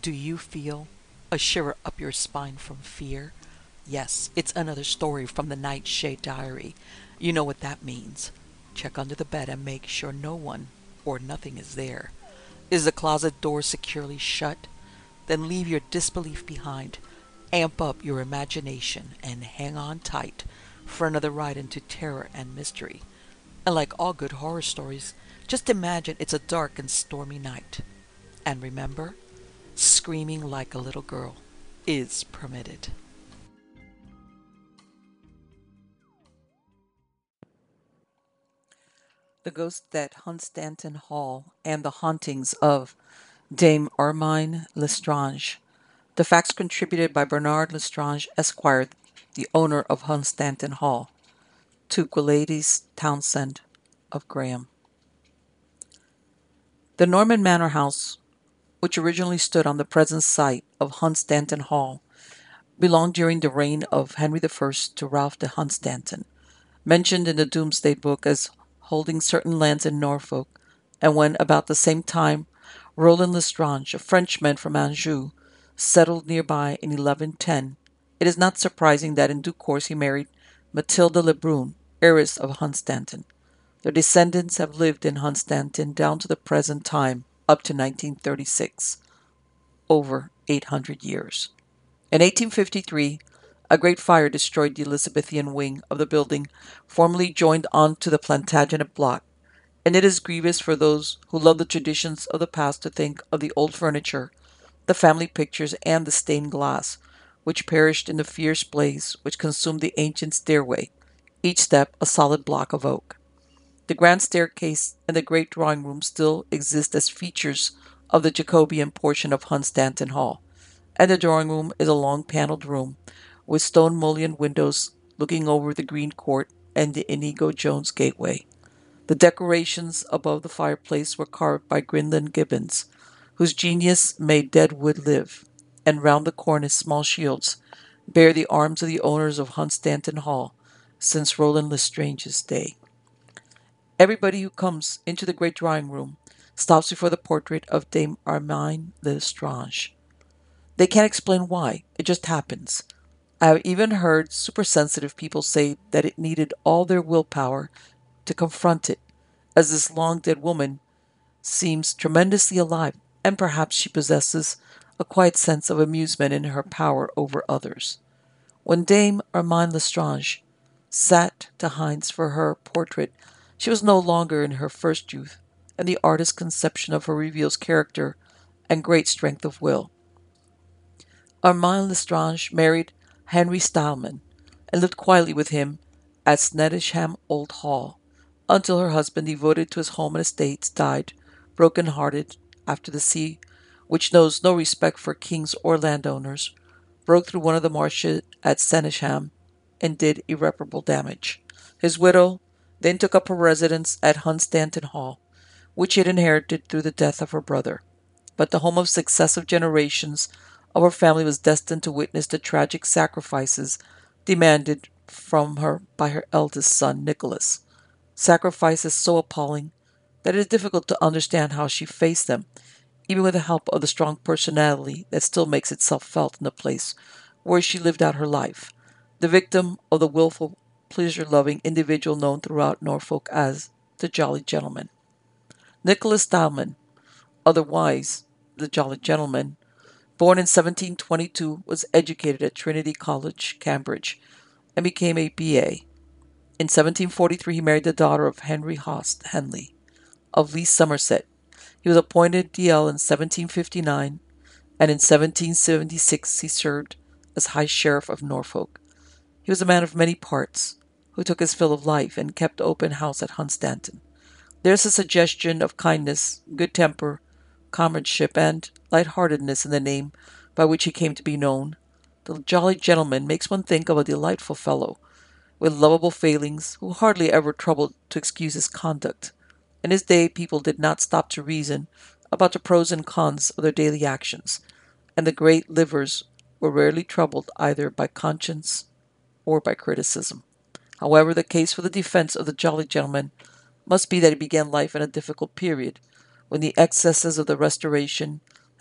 Do you feel a shiver up your spine from fear? Yes, it's another story from the Nightshade Diary. You know what that means. Check under the bed and make sure no one or nothing is there. Is the closet door securely shut? Then leave your disbelief behind. Amp up your imagination and hang on tight for another ride into terror and mystery. And like all good horror stories, just imagine it's a dark and stormy night. And remember, screaming like a little girl is permitted. The Ghost that Haunts Stanton Hall and the Hauntings of Dame Armine Lestrange. The facts contributed by Bernard Lestrange, Esquire, the owner of Hunstanton Hall, to Gwlades Townsend of Graham. The Norman Manor House, which originally stood on the present site of Hunstanton Hall, belonged during the reign of Henry I to Ralph de Hunstanton, mentioned in the Domesday Book as holding certain lands in Norfolk, and when about the same time Roland Lestrange, a Frenchman from Anjou, settled nearby in 1110, it is not surprising that in due course he married Matilda Le Brun, heiress of Hunstanton. Their descendants have lived in Hunstanton down to the present time, up to 1936, over 800 years. In 1853, a great fire destroyed the Elizabethan wing of the building formerly joined on to the Plantagenet block, and it is grievous for those who love the traditions of the past to think of the old furniture, the family pictures, and the stained glass, which perished in the fierce blaze which consumed the ancient stairway, each step a solid block of oak. The grand staircase and the great drawing room still exist as features of the Jacobean portion of Hunstanton Hall, and the drawing room is a long panelled room with stone mullioned windows looking over the green court and the Inigo Jones gateway. The decorations above the fireplace were carved by Grinling Gibbons, whose genius made dead wood live, and round the cornice small shields bear the arms of the owners of Hunstanton Hall since Roland Lestrange's day. Everybody who comes into the great drawing room stops before the portrait of Dame Armine Lestrange. They can't explain why, it just happens. I have even heard supersensitive people say that it needed all their willpower to confront it, as this long dead woman seems tremendously alive, and perhaps she possesses a quiet sense of amusement in her power over others. When Dame Armine Lestrange sat to Hines for her portrait, she was no longer in her first youth, and the artist's conception of her reveals character and great strength of will. Armine Lestrange married Henry Stylman, and lived quietly with him at Snettisham Old Hall, until her husband, devoted to his home and estates, died broken-hearted after the sea, which knows no respect for kings or landowners, broke through one of the marshes at Snettisham and did irreparable damage. His widow then took up her residence at Hunstanton Hall, which she had inherited through the death of her brother. But the home of successive generations of her family was destined to witness the tragic sacrifices demanded from her by her eldest son, Nicholas. Sacrifices so appalling that it is difficult to understand how she faced them, even with the help of the strong personality that still makes itself felt in the place where she lived out her life, the victim of the wilful, pleasure-loving individual known throughout Norfolk as the Jolly Gentleman. Nicholas Stylman, otherwise the Jolly Gentleman, born in 1722, was educated at Trinity College, Cambridge, and became a B.A. In 1743 he married the daughter of Henry Host Henley of Leith, Somerset. He was appointed D.L. in 1759, and in 1776 he served as High Sheriff of Norfolk. He was a man of many parts, who took his fill of life and kept open house at Hunstanton. There is a suggestion of kindness, good temper, comradeship, and light-heartedness in the name by which he came to be known. The Jolly Gentleman makes one think of a delightful fellow, with lovable failings, who hardly ever troubled to excuse his conduct. In his day people did not stop to reason about the pros and cons of their daily actions, and the great livers were rarely troubled either by conscience or by criticism. However, the case for the defense of the Jolly Gentleman must be that he began life in a difficult period, when the excesses of the Restoration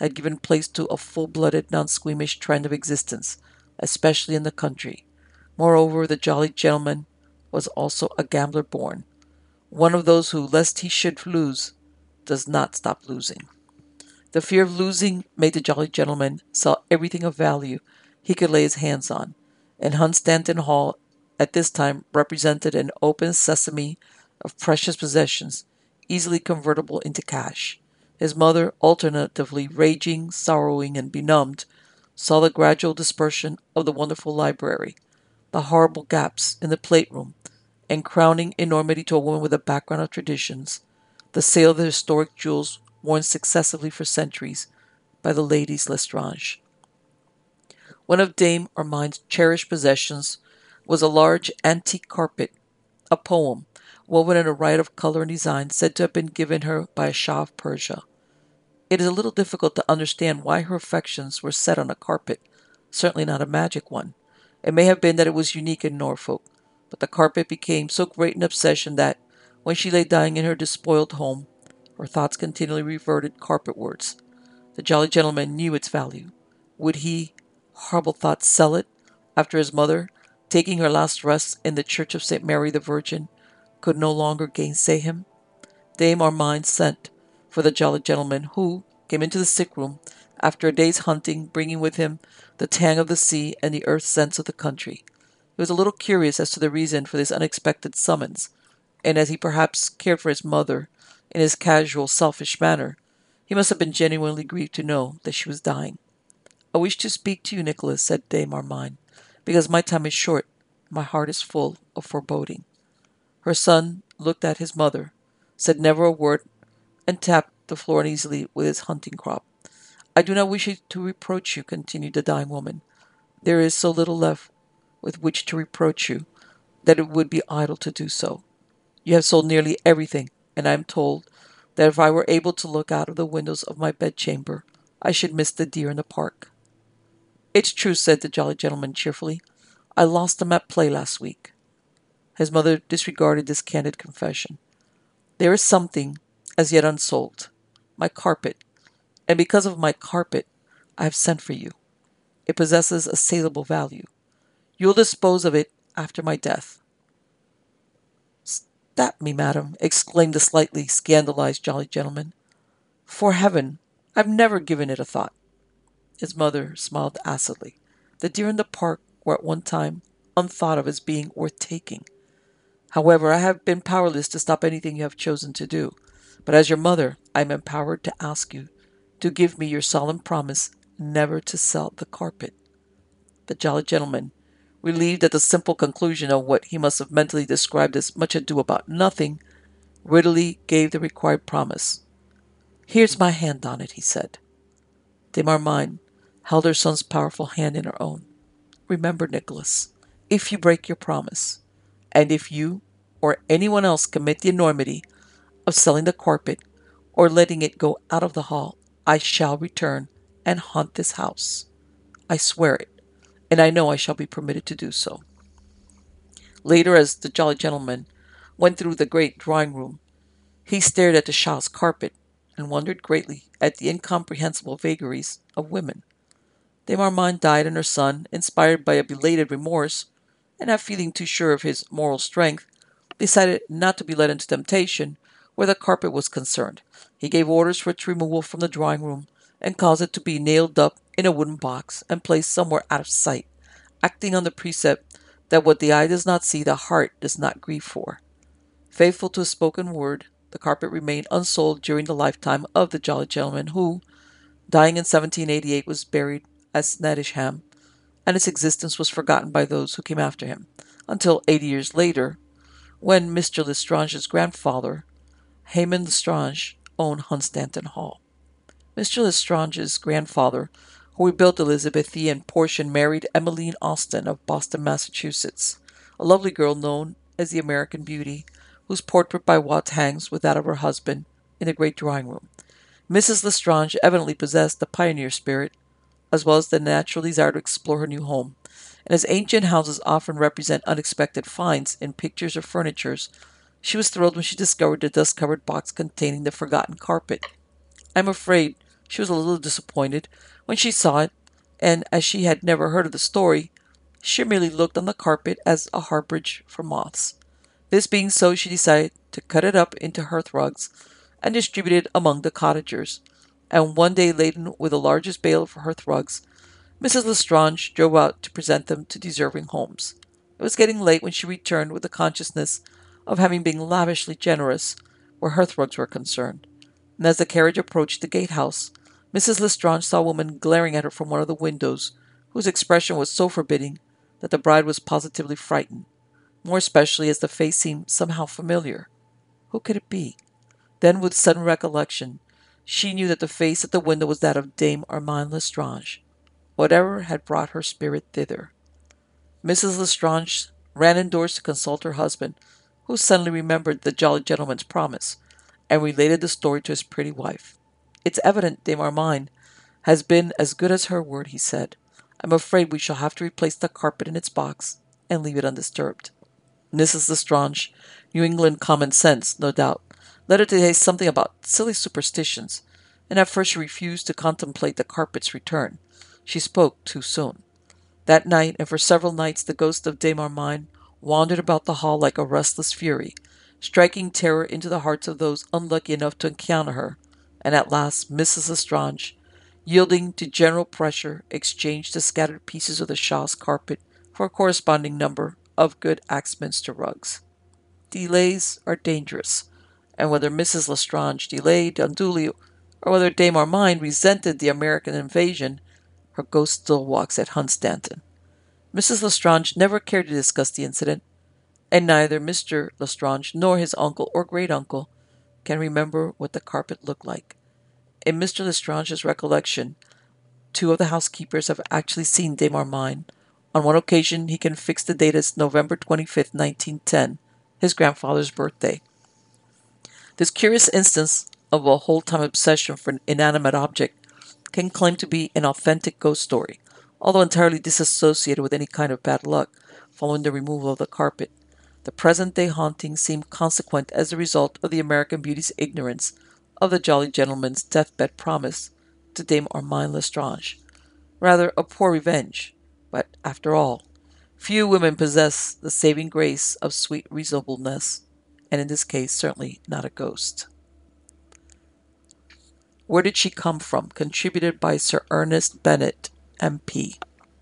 had given place to a full-blooded, non-squeamish trend of existence, especially in the country. Moreover, the jolly gentleman was also a gambler born, one of those who, lest he should lose, does not stop losing. The fear of losing made the jolly gentleman sell everything of value he could lay his hands on, and Hunstanton Hall at this time represented an open sesame of precious possessions, easily convertible into cash. His mother, alternatively raging, sorrowing, and benumbed, saw the gradual dispersion of the wonderful library, the horrible gaps in the plate room, and crowning enormity to a woman with a background of traditions, the sale of the historic jewels worn successively for centuries by the ladies Lestrange. One of Dame Armand's cherished possessions was a large antique carpet, a poem, woven in a riot of color and design, said to have been given her by a Shah of Persia. It is a little difficult to understand why her affections were set on a carpet, certainly not a magic one. It may have been that it was unique in Norfolk, but the carpet became so great an obsession that, when she lay dying in her despoiled home, her thoughts continually reverted carpetwards. The jolly gentleman knew its value. Would he, horrible thought, sell it, after his mother, taking her last rest in the church of St. Mary the Virgin, could no longer gainsay him? Dame Armand sent for the jolly gentleman, who came into the sick room after a day's hunting, bringing with him the tang of the sea and the earth scents of the country. He was a little curious as to the reason for this unexpected summons, and as he perhaps cared for his mother in his casual, selfish manner, he must have been genuinely grieved to know that she was dying. "I wish to speak to you, Nicholas," said Dame Armand, "because my time is short. My heart is full of foreboding." Her son looked at his mother, said never a word, and tapped the floor uneasily with his hunting crop. "I do not wish to reproach you," continued the dying woman. "There is so little left with which to reproach you that it would be idle to do so. You have sold nearly everything, and I am told that if I were able to look out of the windows of my bedchamber, I should miss the deer in the park." "It's true," said the jolly gentleman cheerfully. "I lost them at play last week." His mother disregarded this candid confession. "There is something as yet unsold. My carpet. And because of my carpet, I have sent for you. It possesses a saleable value. You will dispose of it after my death." "Stop me, madam!" exclaimed the slightly scandalized jolly gentleman. "For heaven, I've never given it a thought." His mother smiled acidly. "The deer in the park were at one time unthought of as being worth taking. However, I have been powerless to stop anything you have chosen to do, but as your mother, I am empowered to ask you to give me your solemn promise never to sell the carpet." The jolly gentleman, relieved at the simple conclusion of what he must have mentally described as much ado about nothing, readily gave the required promise. "Here's my hand on it," he said. De Marmine held her son's powerful hand in her own. "Remember, Nicholas, if you break your promise, and if you or anyone else commit the enormity of selling the carpet or letting it go out of the hall, I shall return and haunt this house. I swear it, and I know I shall be permitted to do so." Later, as the jolly gentleman went through the great drawing-room, he stared at the Shah's carpet and wondered greatly at the incomprehensible vagaries of women. De Marmande died, and her son, inspired by a belated remorse, and not feeling too sure of his moral strength, decided not to be led into temptation where the carpet was concerned. He gave orders for its removal from the drawing-room, and caused it to be nailed up in a wooden box and placed somewhere out of sight, acting on the precept that what the eye does not see, the heart does not grieve for. Faithful to his spoken word, the carpet remained unsold during the lifetime of the jolly gentleman who, dying in 1788, was buried at Snettisham, and its existence was forgotten by those who came after him, until 80 years later, when Mr. Lestrange's grandfather, Haymon Lestrange, owned Hunstanton Hall. Mr. Lestrange's grandfather, who rebuilt the Elizabethan portion, married Emmeline Austen of Boston, Massachusetts, a lovely girl known as the American Beauty, whose portrait by Watts hangs with that of her husband in the great drawing-room. Mrs. Lestrange evidently possessed the pioneer spirit, as well as the natural desire to explore her new home, and as ancient houses often represent unexpected finds in pictures or furniture, she was thrilled when she discovered the dust-covered box containing the forgotten carpet. "I'm afraid," She was a little disappointed when she saw it, and as she had never heard of the story, she merely looked on the carpet as a harborage for moths. This being so, she decided to cut it up into hearth rugs and distribute it among the cottagers. And one day, laden with the largest bale of hearth rugs, Mrs. Lestrange drove out to present them to deserving homes. It was getting late when she returned with the consciousness of having been lavishly generous where hearth rugs were concerned. And as the carriage approached the gatehouse, Mrs. Lestrange saw a woman glaring at her from one of the windows, whose expression was so forbidding that the bride was positively frightened, more especially as the face seemed somehow familiar. Who could it be? Then, with sudden recollection, she knew that the face at the window was that of Dame Armande Lestrange. Whatever had brought her spirit thither? Mrs. Lestrange ran indoors to consult her husband, who suddenly remembered the jolly gentleman's promise, and related the story to his pretty wife. "It's evident Dame Armande has been as good as her word," he said. "I'm afraid we shall have to replace the carpet in its box and leave it undisturbed." Mrs. Lestrange, New England common sense, no doubt, led her to say something about silly superstitions, and at first she refused to contemplate the carpet's return. She spoke too soon. That night, and for several nights, the ghost of Dame Armande wandered about the hall like a restless fury, striking terror into the hearts of those unlucky enough to encounter her, and at last Mrs. Lestrange, yielding to general pressure, exchanged the scattered pieces of the Shaw's carpet for a corresponding number of good Axminster rugs. Delays are dangerous, and whether Mrs. Lestrange delayed unduly or whether Dame Armande resented the American invasion, her ghost still walks at Hunstanton. Mrs. Lestrange never cared to discuss the incident, and neither Mr. Lestrange nor his uncle or great-uncle can remember what the carpet looked like. In Mr. Lestrange's recollection, two of the housekeepers have actually seen Dame Armande. On one occasion, he can fix the date as November 25th, 1910, his grandfather's birthday. This curious instance of a whole-time obsession for an inanimate object can claim to be an authentic ghost story, although entirely disassociated with any kind of bad luck following the removal of the carpet. The present-day haunting seemed consequent as a result of the American beauty's ignorance of the jolly gentleman's deathbed promise to Dame Armande Lestrange. Rather a poor revenge, but after all, few women possess the saving grace of sweet reasonableness, and in this case, certainly not a ghost. Where Did She Come From? Contributed by Sir Ernest Bennett, MP.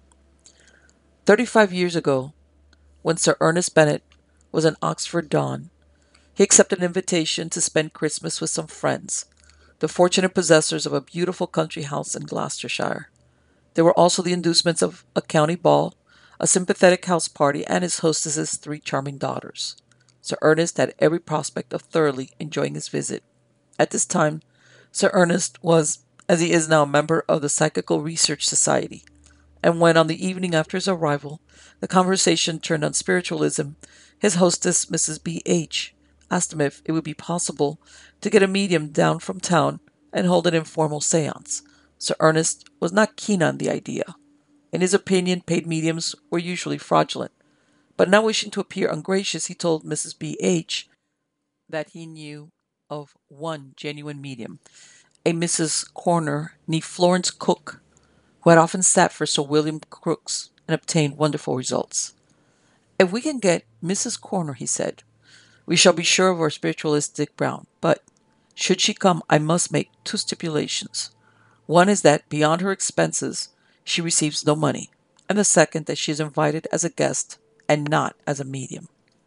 35 years ago, when Sir Ernest Bennett was an Oxford don, he accepted an invitation to spend Christmas with some friends, the fortunate possessors of a beautiful country house in Gloucestershire. There were also the inducements of a county ball, a sympathetic house party, and his hostess's 3 charming daughters. Sir Ernest had every prospect of thoroughly enjoying his visit. At this time, Sir Ernest was, as he is now, a member of the Psychical Research Society, and when, on the evening after his arrival, the conversation turned on spiritualism, his hostess, Mrs. B.H., asked him if it would be possible to get a medium down from town and hold an informal séance. Sir Ernest was not keen on the idea. In his opinion, paid mediums were usually fraudulent, but not wishing to appear ungracious, he told Mrs. B.H. that he knew of one genuine medium, a Mrs. Corner, née Florence Cook, who had often sat for Sir William Crookes and obtained wonderful results. "If we can get Mrs. Corner," he said, "we shall be sure of our spiritualistic ground, but should she come, I must make 2 stipulations. One is that, beyond her expenses, she receives no money, and the second that she is invited as a guest and not as a medium."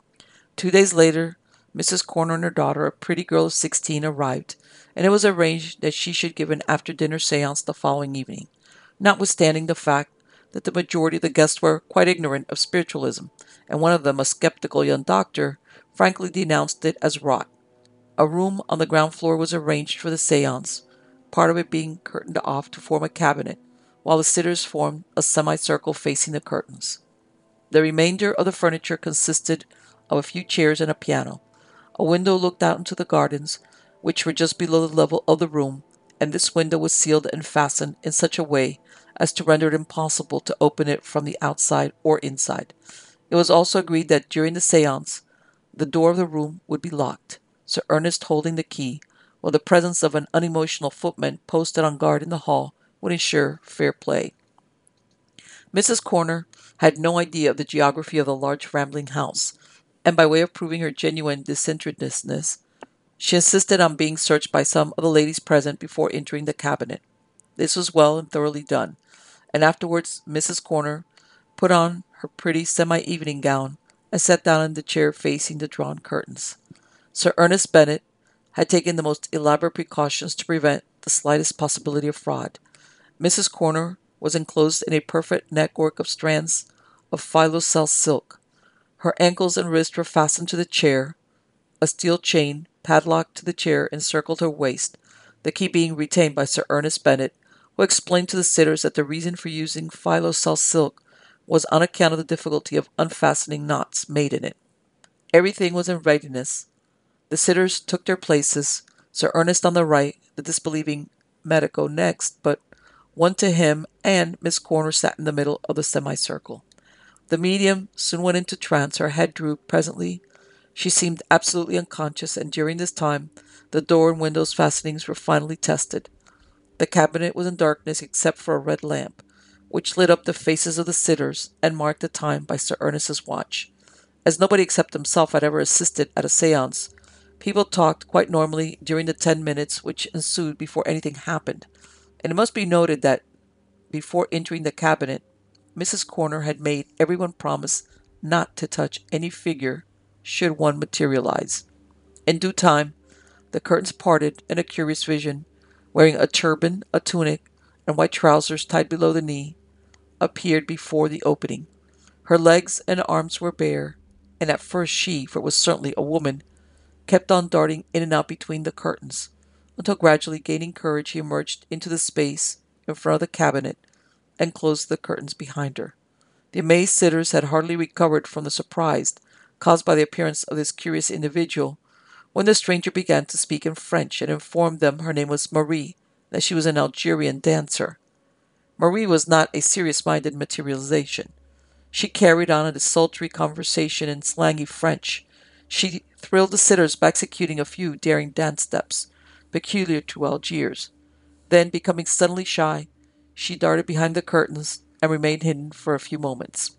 2 days later, Mrs. Corner and her daughter, a pretty girl of 16, arrived, and it was arranged that she should give an after-dinner séance the following evening, notwithstanding the fact that the majority of the guests were quite ignorant of spiritualism, and one of them, a skeptical young doctor, frankly denounced it as rot. A room on the ground floor was arranged for the séance, part of it being curtained off to form a cabinet, while the sitters formed a semicircle facing the curtains. The remainder of the furniture consisted of a few chairs and a piano. A window looked out into the gardens, which were just below the level of the room, and this window was sealed and fastened in such a way as to render it impossible to open it from the outside or inside. It was also agreed that during the séance, the door of the room would be locked, Sir Ernest holding the key, while the presence of an unemotional footman posted on guard in the hall would ensure fair play. Mrs. Corner had no idea of the geography of the large rambling house, and by way of proving her genuine disinterestedness, she insisted on being searched by some of the ladies present before entering the cabinet. This was well and thoroughly done, and afterwards Mrs. Corner put on her pretty semi-evening gown and sat down in the chair facing the drawn curtains. Sir Ernest Bennet had taken the most elaborate precautions to prevent the slightest possibility of fraud. Mrs. Corner was enclosed in a perfect network of strands of filoselle silk. Her ankles and wrists were fastened to the chair. A steel chain, padlocked to the chair, encircled her waist, the key being retained by Sir Ernest Bennet, who explained to the sitters that the reason for using filoselle silk was on account of the difficulty of unfastening knots made in it. Everything was in readiness. The sitters took their places, Sir Ernest on the right, the disbelieving medico next, but one to him, and Miss Corner sat in the middle of the semicircle. The medium soon went into trance. Her head drooped. Presently she seemed absolutely unconscious, and during this time the door and windows fastenings were finally tested. The cabinet was in darkness except for a red lamp, which lit up the faces of the sitters and marked the time by Sir Ernest's watch. As nobody except himself had ever assisted at a séance, people talked quite normally during the 10 minutes which ensued before anything happened, and it must be noted that before entering the cabinet, Mrs. Corner had made everyone promise not to touch any figure should one materialize. In due time, the curtains parted, and a curious vision, wearing a turban, a tunic, and white trousers tied below the knee, appeared before the opening. Her legs and arms were bare, and at first she, for it was certainly a woman, kept on darting in and out between the curtains, until gradually gaining courage he emerged into the space in front of the cabinet and closed the curtains behind her. The amazed sitters had hardly recovered from the surprise caused by the appearance of this curious individual when the stranger began to speak in French and informed them her name was Marie, that she was an Algerian dancer. Marie was not a serious-minded materialization. She carried on a desultory conversation in slangy French. She thrilled the sitters by executing a few daring dance steps, peculiar to Algiers. Then, becoming suddenly shy, she darted behind the curtains and remained hidden for a few moments.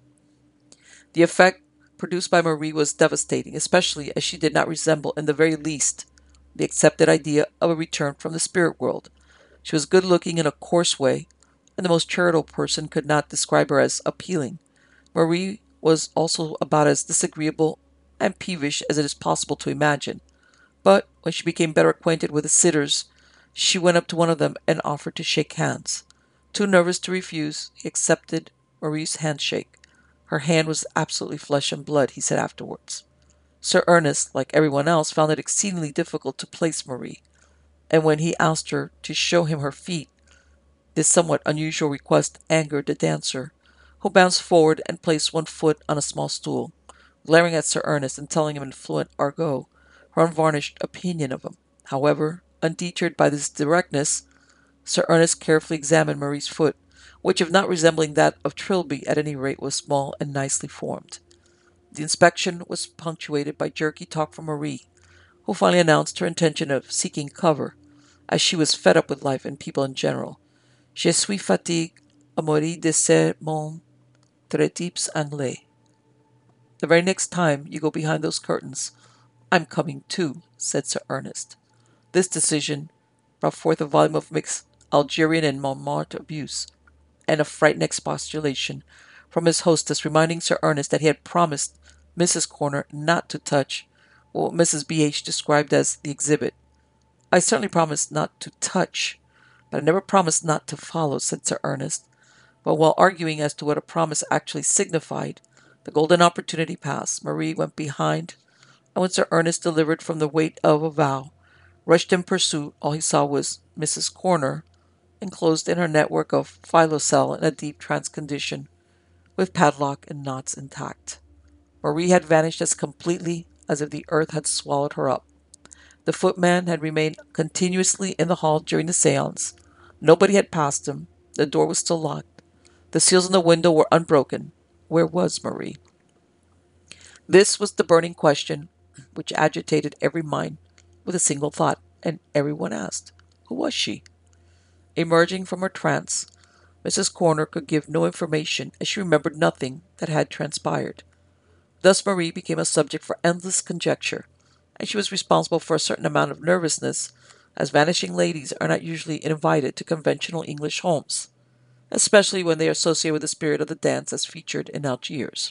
The effect produced by Marie was devastating, especially as she did not resemble in the very least the accepted idea of a return from the spirit world. She was good-looking in a coarse way, and the most charitable person could not describe her as appealing. Marie was also about as disagreeable and peevish as it is possible to imagine, but when she became better acquainted with the sitters, she went up to one of them and offered to shake hands. Too nervous to refuse, he accepted Marie's handshake. Her hand was absolutely flesh and blood, he said afterwards. Sir Ernest, like everyone else, found it exceedingly difficult to place Marie, and when he asked her to show him her feet, this somewhat unusual request angered the dancer, who bounced forward and placed one foot on a small stool, glaring at Sir Ernest and telling him in fluent argot her unvarnished opinion of him. However, undeterred by this directness, Sir Ernest carefully examined Marie's foot, which, if not resembling that of Trilby, at any rate was small and nicely formed. The inspection was punctuated by jerky talk from Marie, who finally announced her intention of seeking cover, as she was fed up with life and people in general. Je suis fatiguée à mourir de ces mon très types anglais. The very next time you go behind those curtains, I'm coming too, said Sir Ernest. This decision brought forth a volume of mixed Algerian and Montmartre abuse, and a frightened expostulation from his hostess, reminding Sir Ernest that he had promised Mrs. Corner not to touch what Mrs. B.H. described as the exhibit. I certainly promised not to touch, but I never promised not to follow, said Sir Ernest. But while arguing as to what a promise actually signified, the golden opportunity passed. Marie went behind, and when Sir Ernest delivered from the weight of a vow, rushed in pursuit, all he saw was Mrs. Corner, enclosed in her network of filoselle in a deep trance condition, with padlock and knots intact. Marie had vanished as completely as if the earth had swallowed her up. The footman had remained continuously in the hall during the séance. Nobody had passed him. The door was still locked. The seals on the window were unbroken. Where was Marie? This was the burning question which agitated every mind with a single thought, and everyone asked, who was she? Emerging from her trance, Mrs. Corner could give no information as she remembered nothing that had transpired. Thus Marie became a subject for endless conjecture, and she was responsible for a certain amount of nervousness, as vanishing ladies are not usually invited to conventional English homes, especially when they are associated with the spirit of the dance as featured in Algiers.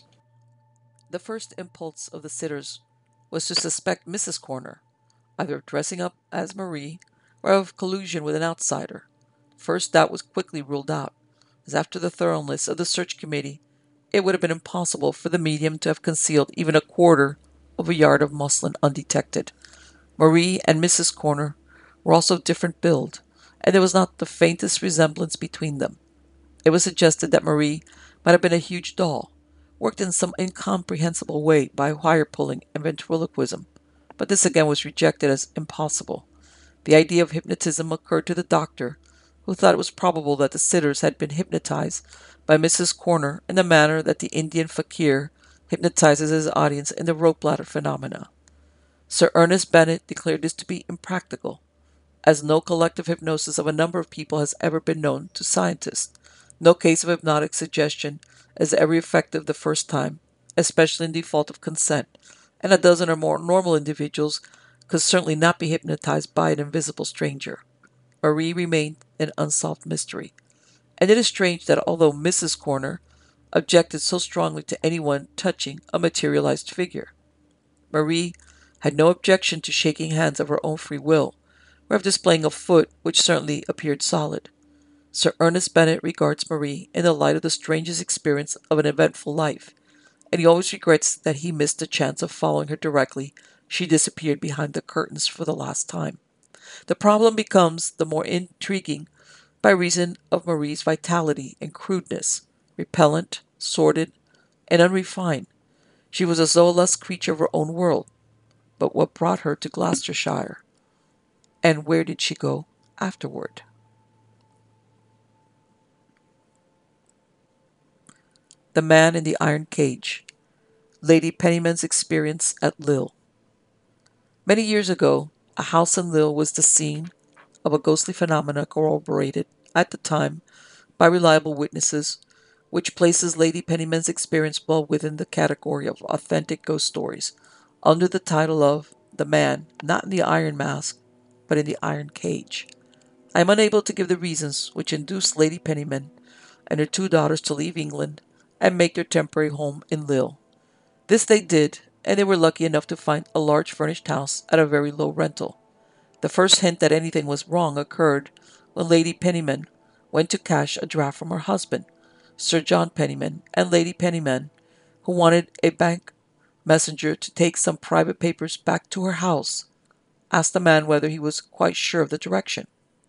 The first impulse of the sitters was to suspect Mrs. Corner, either of dressing up as Marie or of collusion with an outsider. First doubt was quickly ruled out, as after the thoroughness of the search committee, it would have been impossible for the medium to have concealed even a quarter of a yard of muslin undetected. Marie and Mrs. Corner were also of different build, and there was not the faintest resemblance between them. It was suggested that Marie might have been a huge doll, worked in some incomprehensible way by wire pulling and ventriloquism, but this again was rejected as impossible. The idea of hypnotism occurred to the doctor, who thought it was probable that the sitters had been hypnotized by Mrs. Corner in the manner that the Indian fakir hypnotizes his audience in the rope ladder phenomena. Sir Ernest Bennett declared this to be impractical, as no collective hypnosis of a number of people has ever been known to scientists. No case of hypnotic suggestion is ever effective the first time, especially in default of consent, and a dozen or more normal individuals could certainly not be hypnotized by an invisible stranger. Marie remained an unsolved mystery, and it is strange that although Mrs. Corner objected so strongly to anyone touching a materialized figure, Marie had no objection to shaking hands of her own free will, or of displaying a foot which certainly appeared solid. Sir Ernest Bennett regards Marie in the light of the strangest experience of an eventful life, and he always regrets that he missed the chance of following her directly she disappeared behind the curtains for the last time. The problem becomes the more intriguing by reason of Marie's vitality and crudeness, repellent, sordid, and unrefined. She was a soulless creature of her own world. But what brought her to Gloucestershire? And where did she go afterward? The Man in the Iron Cage. Lady Penniman's Experience at Lille. Many years ago, a house in Lille was the scene of a ghostly phenomena corroborated, at the time, by reliable witnesses, which places Lady Penniman's experience well within the category of authentic ghost stories, under the title of The Man Not in the Iron Mask, but in the Iron Cage. I am unable to give the reasons which induced Lady Penniman and her two daughters to leave England and make their temporary home in Lille. This they did, and they were lucky enough to find a large furnished house at a very low rental. The first hint that anything was wrong occurred when Lady Penniman went to cash a draft from her husband, Sir John Penniman, and Lady Penniman, who wanted a bank messenger to take some private papers back to her house, asked the man whether he was quite sure of the direction.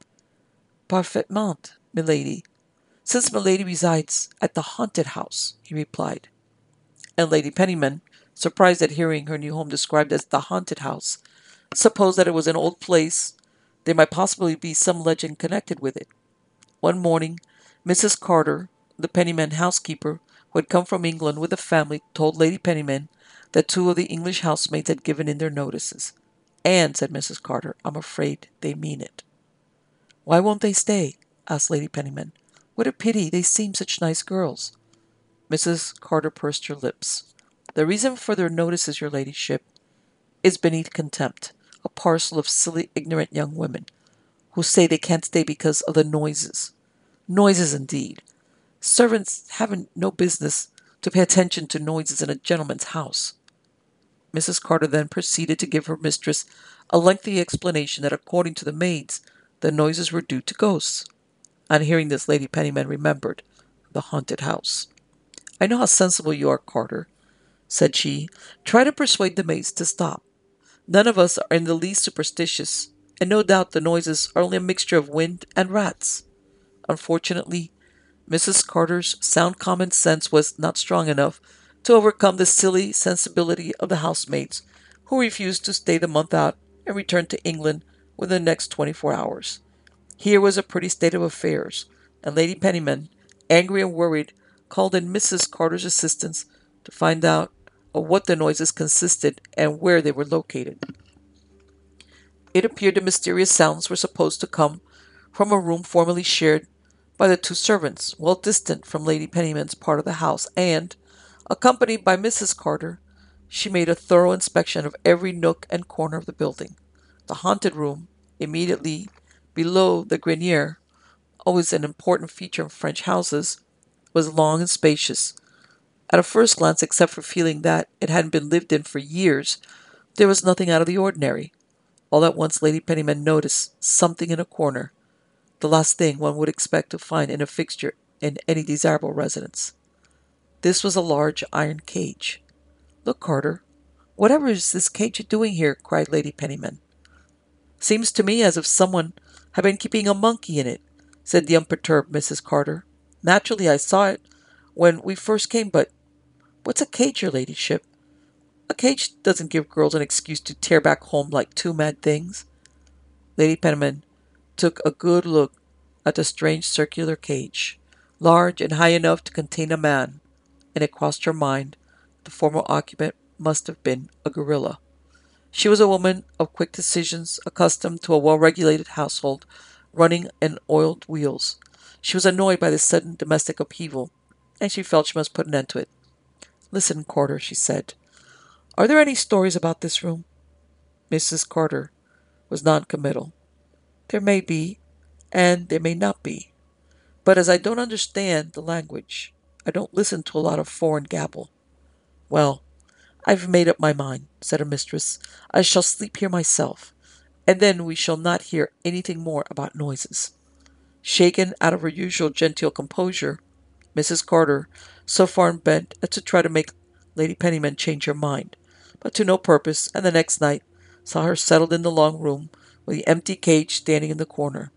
Parfaitement, milady, since milady resides at the haunted house, he replied. And Lady Penniman, surprised at hearing her new home described as the haunted house, supposed that it was an old place. There might possibly be some legend connected with it. One morning, Mrs. Carter, the Penniman housekeeper, who had come from England with the family, told Lady Penniman that two of the English housemaids had given in their notices. And, said Mrs. Carter, I'm afraid they mean it. Why won't they stay? Asked Lady Penniman. What a pity, they seem such nice girls. Mrs. Carter pursed her lips. The reason for their notices, your ladyship, is beneath contempt, a parcel of silly, ignorant young women, who say they can't stay because of the noises. Noises, indeed. Servants haven't no business to pay attention to noises in a gentleman's house. Mrs. Carter then proceeded to give her mistress a lengthy explanation that according to the maids, the noises were due to ghosts. On hearing this, Lady Penniman remembered the haunted house. I know how sensible you are, Carter, said she. Try to persuade the maids to stop. None of us are in the least superstitious, and no doubt the noises are only a mixture of wind and rats. Unfortunately, Mrs. Carter's sound common sense was not strong enough to overcome the silly sensibility of the housemaids, who refused to stay the month out and returned to England within the next 24 hours. Here was a pretty state of affairs, and Lady Penniman, angry and worried, called in Mrs. Carter's assistance to find out of what the noises consisted and where they were located. It appeared the mysterious sounds were supposed to come from a room formerly shared by the two servants, well distant from Lady Penniman's part of the house, and, accompanied by Mrs. Carter, she made a thorough inspection of every nook and corner of the building. The haunted room, immediately below the grenier, always an important feature in French houses, was long and spacious. At a first glance, except for feeling that it hadn't been lived in for years, there was nothing out of the ordinary. All at once Lady Penniman noticed something in a corner, the last thing one would expect to find in a fixture in any desirable residence. This was a large iron cage. "Look, Carter, whatever is this cage doing here?" cried Lady Penniman. "Seems to me as if someone had been keeping a monkey in it," said the unperturbed Mrs. Carter. "Naturally, I saw it when we first came, but what's a cage, your ladyship? A cage doesn't give girls an excuse to tear back home like two mad things." Lady Penniman took a good look at the strange circular cage, large and high enough to contain a man, and it crossed her mind the former occupant must have been a gorilla. She was a woman of quick decisions, accustomed to a well-regulated household running on oiled wheels. She was annoyed by this sudden domestic upheaval, and she felt she must put an end to it. "Listen, Carter," she said. "Are there any stories about this room?" Mrs. Carter was non-committal. "There may be, and there may not be. But as I don't understand the language, I don't listen to a lot of foreign gabble." "Well, I've made up my mind," said her mistress. "I shall sleep here myself, and then we shall not hear anything more about noises." Shaken out of her usual genteel composure, Mrs. Carter so far bent as to try to make Lady Penniman change her mind, but to no purpose, and the next night saw her settled in the long room with the empty cage standing in the corner.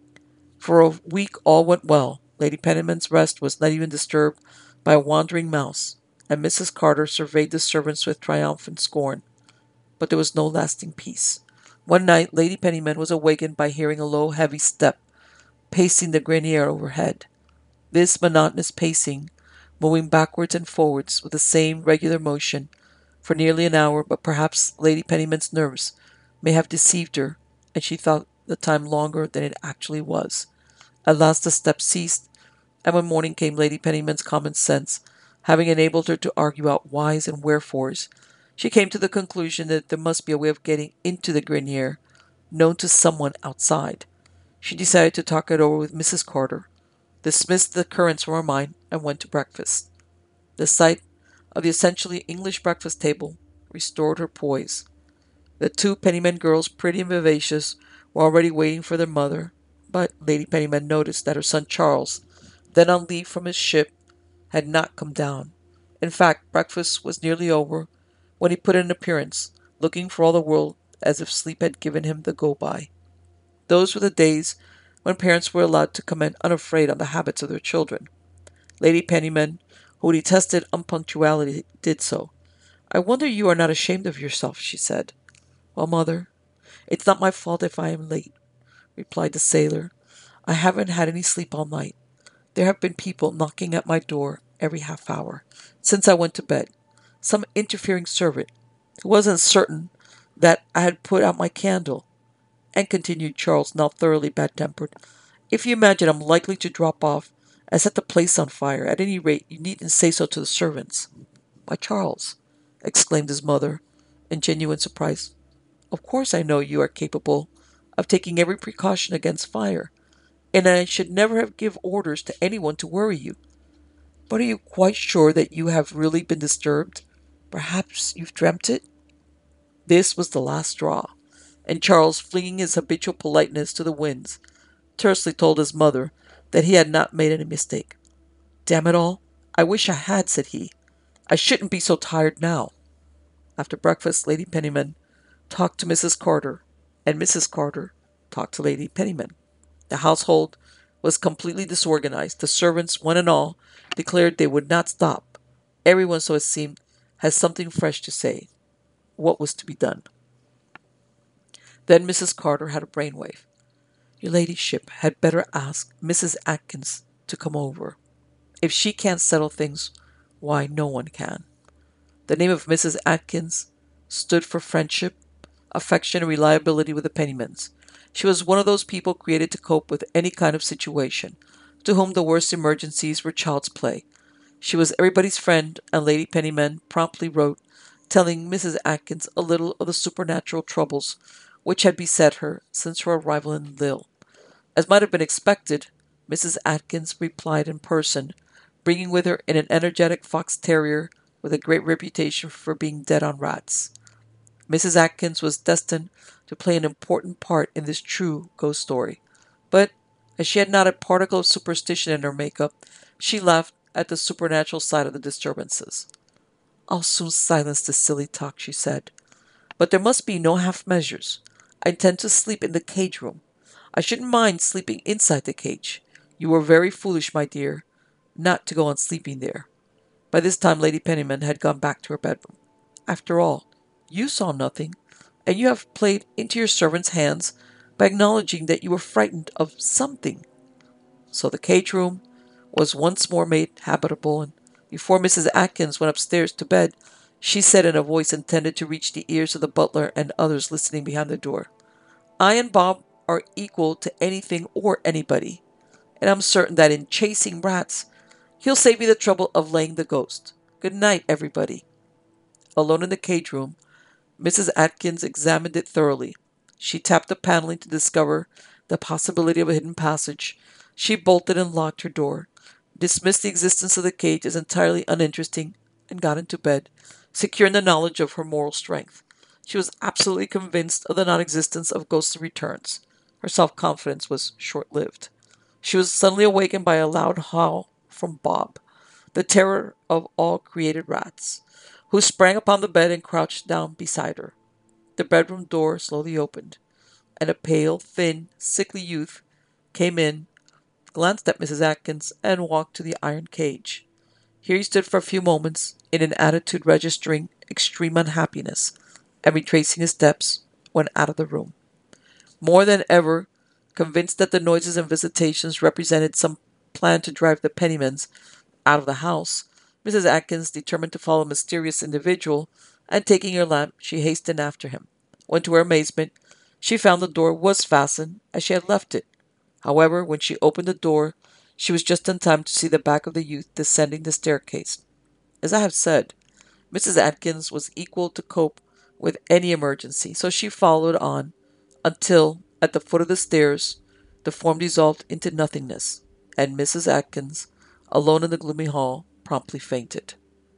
For a week all went well. Lady Penniman's rest was not even disturbed by a wandering mouse, and Mrs. Carter surveyed the servants with triumphant scorn. But there was no lasting peace. One night Lady Penniman was awakened by hearing a low, heavy step pacing the grenier overhead. This monotonous pacing, moving backwards and forwards with the same regular motion for nearly an hour, but perhaps Lady Penniman's nerves may have deceived her, and she thought the time longer than it actually was. At last the step ceased, and when morning came, Lady Penniman's common sense having enabled her to argue out whys and wherefores, she came to the conclusion that there must be a way of getting into the grenier, known to someone outside. She decided to talk it over with Mrs. Carter, dismissed the currants from her mind, and went to breakfast. The sight of the essentially English breakfast table restored her poise. The two Penniman girls, pretty and vivacious, were already waiting for their mother, but Lady Penniman noticed that her son Charles, then on leave from his ship, had not come down. In fact, breakfast was nearly over when he put in an appearance, looking for all the world as if sleep had given him the go-by. Those were the days when parents were allowed to comment unafraid on the habits of their children. Lady Penniman, who detested unpunctuality, did so. "I wonder you are not ashamed of yourself," she said. "Well, mother, it's not my fault if I am late," replied the sailor. "I haven't had any sleep all night. There have been people knocking at my door every half hour since I went to bed. Some interfering servant who wasn't certain that I had put out my candle. And," continued Charles, now thoroughly bad-tempered, "if you imagine I'm likely to drop off and set the place on fire, at any rate you needn't say so to the servants." "Why, Charles," exclaimed his mother, in genuine surprise, "of course I know you are capable of taking every precaution against fire, and I should never have give orders to anyone to worry you. But are you quite sure that you have really been disturbed? Perhaps you've dreamt it?" This was the last straw, and Charles, flinging his habitual politeness to the winds, tersely told his mother that he had not made any mistake. "Damn it all, I wish I had," said he. "I shouldn't be so tired now." After breakfast, Lady Penniman talked to Mrs. Carter, and Mrs. Carter talked to Lady Penniman. The household was completely disorganized. The servants, one and all, declared they would not stop. Everyone, so it seemed, had something fresh to say. What was to be done? Then Mrs. Carter had a brainwave. "Your ladyship had better ask Mrs. Atkins to come over. If she can't settle things, why, no one can." The name of Mrs. Atkins stood for friendship, affection, and reliability with the Pennymans. She was one of those people created to cope with any kind of situation, to whom the worst emergencies were child's play. She was everybody's friend, and Lady Pennyman promptly wrote, telling Mrs. Atkins a little of the supernatural troubles which had beset her since her arrival in Lille. As might have been expected, Mrs. Atkins replied in person, bringing with her an energetic fox terrier with a great reputation for being dead on rats. Mrs. Atkins was destined to play an important part in this true ghost story, but as she had not a particle of superstition in her makeup, she laughed at the supernatural side of the disturbances. I'll soon silence this silly talk, she said. But there must be no half measures. I intend to sleep in the cage room. I shouldn't mind sleeping inside the cage. You were very foolish, my dear, not to go on sleeping there. By this time Lady Penniman had gone back to her bedroom. After all, you saw nothing, and you have played into your servant's hands by acknowledging that you were frightened of something. So the cage room was once more made habitable, and before Mrs. Atkins went upstairs to bed, she said in a voice intended to reach the ears of the butler and others listening behind the door, I and Bob are equal to anything or anybody, and I'm certain that in chasing rats, he'll save me the trouble of laying the ghost. Good night, everybody. Alone in the cage room, Mrs. Atkins examined it thoroughly. She tapped the paneling to discover the possibility of a hidden passage. She bolted and locked her door, dismissed the existence of the cage as entirely uninteresting, and got into bed, secure in the knowledge of her moral strength. She was absolutely convinced of the non-existence of ghostly returns. Her self-confidence was short-lived. She was suddenly awakened by a loud howl from Bob, the terror of all created rats, who sprang upon the bed and crouched down beside her. The bedroom door slowly opened, and a pale, thin, sickly youth came in, glanced at Mrs. Atkins, and walked to the iron cage. Here he stood for a few moments, in an attitude registering extreme unhappiness, and retracing his steps, went out of the room. More than ever, convinced that the noises and visitations represented some plan to drive the Pennymans out of the house, Mrs. Atkins determined to follow a mysterious individual, and taking her lamp, she hastened after him, when to her amazement, she found the door was fastened as she had left it. However, when she opened the door, she was just in time to see the back of the youth descending the staircase. As I have said, Mrs. Atkins was equal to cope with any emergency, so she followed on until, at the foot of the stairs, the form dissolved into nothingness, and Mrs. Atkins, alone in the gloomy hall, promptly fainted.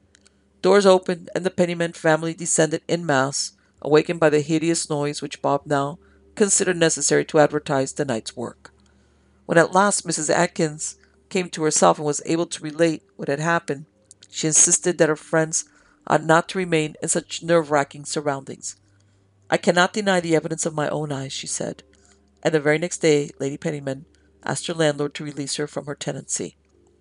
Doors opened, and the Pennyman family descended en masse, awakened by the hideous noise which Bob now considered necessary to advertise the night's work. When at last Mrs. Atkins came to herself and was able to relate what had happened, she insisted that her friends ought not to remain in such nerve-wracking surroundings. I cannot deny the evidence of my own eyes, she said, and the very next day Lady Pennyman asked her landlord to release her from her tenancy.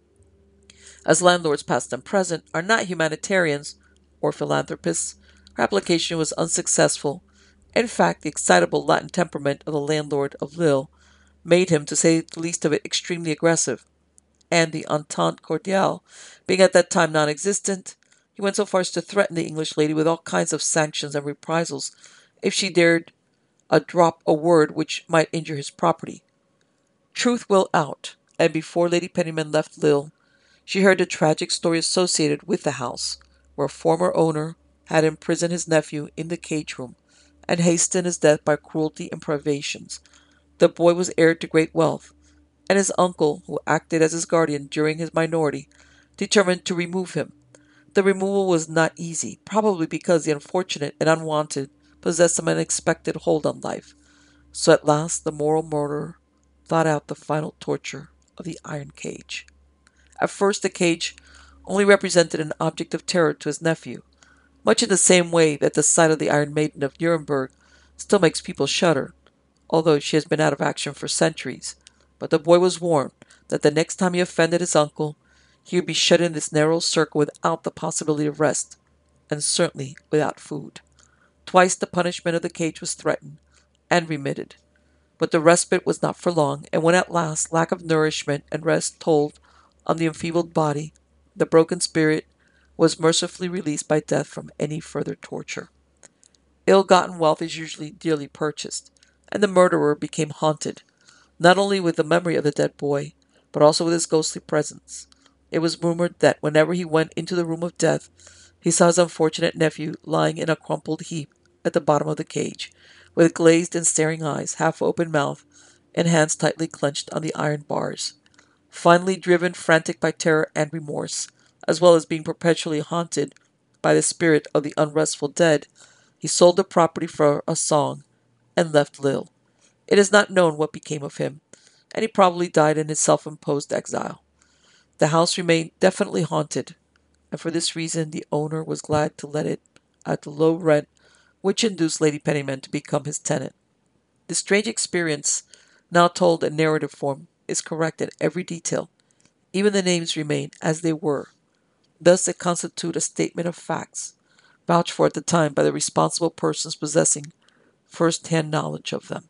As landlords past and present are not humanitarians or philanthropists, her application was unsuccessful. In fact, the excitable Latin temperament of the landlord of Lille made him, to say the least of it, extremely aggressive, and the entente cordiale being at that time non-existent, he went so far as to threaten the English lady with all kinds of sanctions and reprisals if she dared drop a word which might injure his property. Truth will out, and before Lady Pennyman left Lille, she heard the tragic story associated with the house, where a former owner had imprisoned his nephew in the cage room, and hastened his death by cruelty and privations. The boy was heir to great wealth, and his uncle, who acted as his guardian during his minority, determined to remove him. The removal was not easy, probably because the unfortunate and unwanted possessed some unexpected hold on life. So at last the moral murderer thought out the final torture of the iron cage. At first the cage only represented an object of terror to his nephew, much in the same way that the sight of the Iron Maiden of Nuremberg still makes people shudder, although she has been out of action for centuries. But the boy was warned that the next time he offended his uncle, he would be shut in this narrow circle without the possibility of rest, and certainly without food. Twice the punishment of the cage was threatened and remitted, but the respite was not for long, and when at last lack of nourishment and rest told on the enfeebled body, the broken spirit was mercifully released by death from any further torture. Ill-gotten wealth is usually dearly purchased, and the murderer became haunted, not only with the memory of the dead boy, but also with his ghostly presence. It was rumored that whenever he went into the room of death, he saw his unfortunate nephew lying in a crumpled heap at the bottom of the cage, with glazed and staring eyes, half open mouth, and hands tightly clenched on the iron bars. Finally driven frantic by terror and remorse, as well as being perpetually haunted by the spirit of the unrestful dead, he sold the property for a song and left Lille. It is not known what became of him, and he probably died in his self-imposed exile. The house remained definitely haunted, and for this reason the owner was glad to let it at the low rent which induced Lady Pennyman to become his tenant. This strange experience, now told in narrative form, is correct in every detail. Even the names remain as they were. Thus they constitute a statement of facts, vouched for at the time by the responsible persons possessing first-hand knowledge of them.